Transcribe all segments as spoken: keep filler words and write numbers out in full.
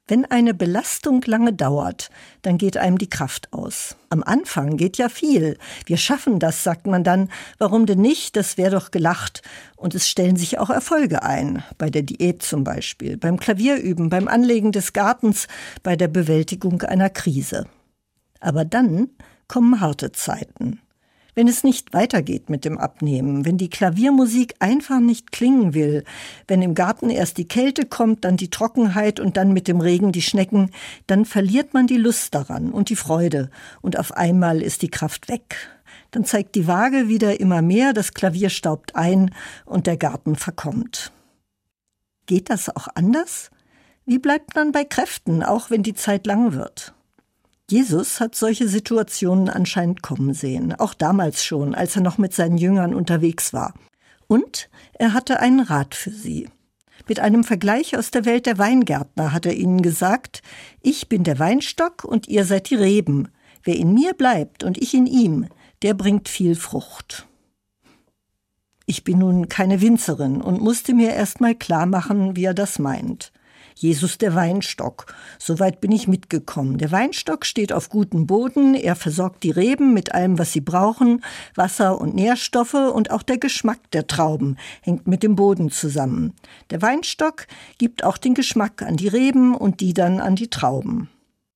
Wenn eine Belastung lange dauert, dann geht einem die Kraft aus. Am Anfang geht ja viel. Wir schaffen das, sagt man dann. Warum denn nicht? Das wäre doch gelacht. Und es stellen sich auch Erfolge ein. Bei der Diät zum Beispiel, beim Klavierüben, beim Anlegen des Gartens, bei der Bewältigung einer Krise. Aber dann kommen harte Zeiten. Wenn es nicht weitergeht mit dem Abnehmen, wenn die Klaviermusik einfach nicht klingen will, wenn im Garten erst die Kälte kommt, dann die Trockenheit und dann mit dem Regen die Schnecken, dann verliert man die Lust daran und die Freude und auf einmal ist die Kraft weg. Dann zeigt die Waage wieder immer mehr, das Klavier staubt ein und der Garten verkommt. Geht das auch anders? Wie bleibt man bei Kräften, auch wenn die Zeit lang wird? Jesus hat solche Situationen anscheinend kommen sehen, auch damals schon, als er noch mit seinen Jüngern unterwegs war. Und er hatte einen Rat für sie. Mit einem Vergleich aus der Welt der Weingärtner hat er ihnen gesagt: Ich bin der Weinstock und ihr seid die Reben. Wer in mir bleibt und ich in ihm, der bringt viel Frucht. Ich bin nun keine Winzerin und musste mir erst mal klar machen, wie er das meint. Jesus der Weinstock. Soweit bin ich mitgekommen. Der Weinstock steht auf gutem Boden, er versorgt die Reben mit allem, was sie brauchen, Wasser und Nährstoffe, und auch der Geschmack der Trauben hängt mit dem Boden zusammen. Der Weinstock gibt auch den Geschmack an die Reben und die dann an die Trauben.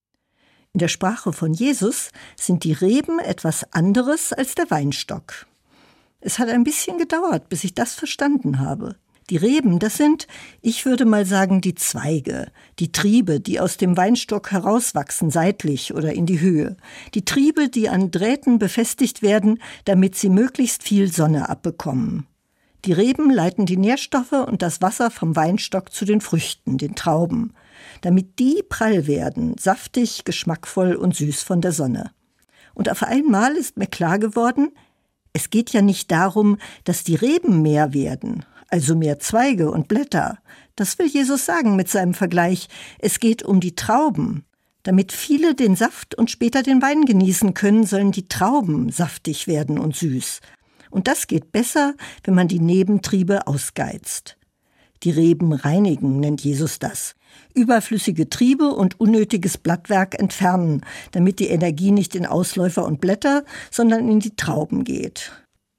In der Sprache von Jesus sind die Reben etwas anderes als der Weinstock. Es hat ein bisschen gedauert, bis ich das verstanden habe. Die Reben, das sind, ich würde mal sagen, die Zweige, die Triebe, die aus dem Weinstock herauswachsen, seitlich oder in die Höhe. Die Triebe, die an Drähten befestigt werden, damit sie möglichst viel Sonne abbekommen. Die Reben leiten die Nährstoffe und das Wasser vom Weinstock zu den Früchten, den Trauben, damit die prall werden, saftig, geschmackvoll und süß von der Sonne. Und auf einmal ist mir klar geworden, es geht ja nicht darum, dass die Reben mehr werden, also mehr Zweige und Blätter. Das will Jesus sagen mit seinem Vergleich. Es geht um die Trauben. Damit viele den Saft und später den Wein genießen können, sollen die Trauben saftig werden und süß. Und das geht besser, wenn man die Nebentriebe ausgeizt. Die Reben reinigen, nennt Jesus das. Überflüssige Triebe und unnötiges Blattwerk entfernen, damit die Energie nicht in Ausläufer und Blätter, sondern in die Trauben geht.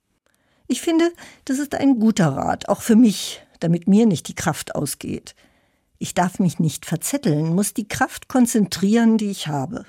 Ich finde, das ist ein guter Rat, auch für mich, damit mir nicht die Kraft ausgeht. Ich darf mich nicht verzetteln, muss die Kraft konzentrieren, die ich habe.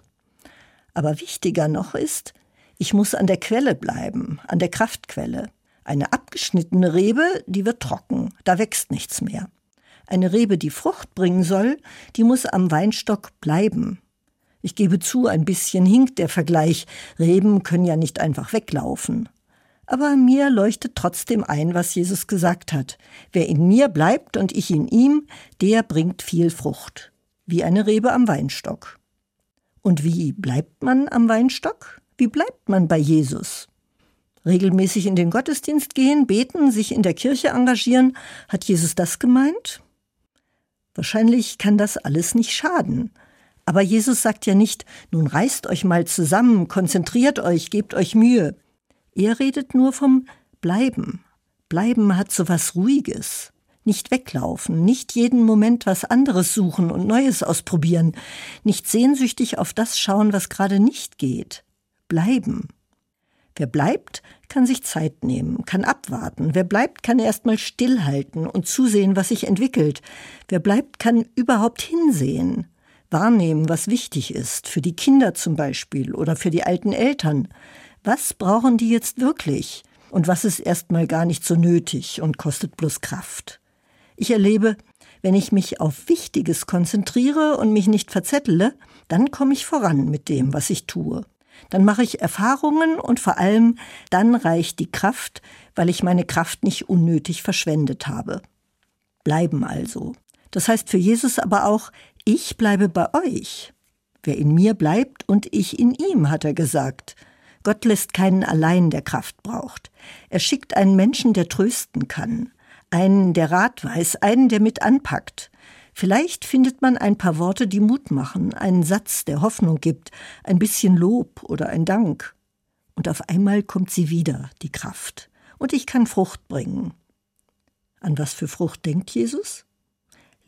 Aber wichtiger noch ist, ich muss an der Quelle bleiben, an der Kraftquelle. Eine abgeschnittene Rebe, die wird trocken, da wächst nichts mehr. Eine Rebe, die Frucht bringen soll, die muss am Weinstock bleiben. Ich gebe zu, ein bisschen hinkt der Vergleich. Reben können ja nicht einfach weglaufen. Aber mir leuchtet trotzdem ein, was Jesus gesagt hat. Wer in mir bleibt und ich in ihm, der bringt viel Frucht. Wie eine Rebe am Weinstock. Und wie bleibt man am Weinstock? Wie bleibt man bei Jesus? Regelmäßig in den Gottesdienst gehen, beten, sich in der Kirche engagieren. Hat Jesus das gemeint? Wahrscheinlich kann das alles nicht schaden. Aber Jesus sagt ja nicht, nun reißt euch mal zusammen, konzentriert euch, gebt euch Mühe. Er redet nur vom Bleiben. Bleiben hat so was Ruhiges. Nicht weglaufen, nicht jeden Moment was anderes suchen und Neues ausprobieren. Nicht sehnsüchtig auf das schauen, was gerade nicht geht. Bleiben. Wer bleibt, kann sich Zeit nehmen, kann abwarten. Wer bleibt, kann erst mal stillhalten und zusehen, was sich entwickelt. Wer bleibt, kann überhaupt hinsehen, wahrnehmen, was wichtig ist, für die Kinder zum Beispiel oder für die alten Eltern. Was brauchen die jetzt wirklich? Und was ist erstmal gar nicht so nötig und kostet bloß Kraft? Ich erlebe, wenn ich mich auf Wichtiges konzentriere und mich nicht verzettele, dann komme ich voran mit dem, was ich tue. Dann mache ich Erfahrungen und vor allem, dann reicht die Kraft, weil ich meine Kraft nicht unnötig verschwendet habe. Bleiben also. Das heißt für Jesus aber auch, ich bleibe bei euch. Wer in mir bleibt und ich in ihm, hat er gesagt. Gott lässt keinen allein, der Kraft braucht. Er schickt einen Menschen, der trösten kann. Einen, der Rat weiß, einen, der mit anpackt. Vielleicht findet man ein paar Worte, die Mut machen, einen Satz, der Hoffnung gibt, ein bisschen Lob oder ein Dank. Und auf einmal kommt sie wieder, die Kraft. Und ich kann Frucht bringen. An was für Frucht denkt Jesus?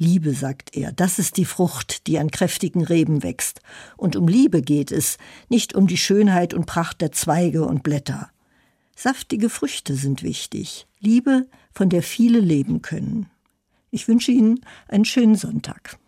Liebe, sagt er, das ist die Frucht, die an kräftigen Reben wächst. Und um Liebe geht es, nicht um die Schönheit und Pracht der Zweige und Blätter. Saftige Früchte sind wichtig. Liebe, von der viele leben können. Ich wünsche Ihnen einen schönen Sonntag.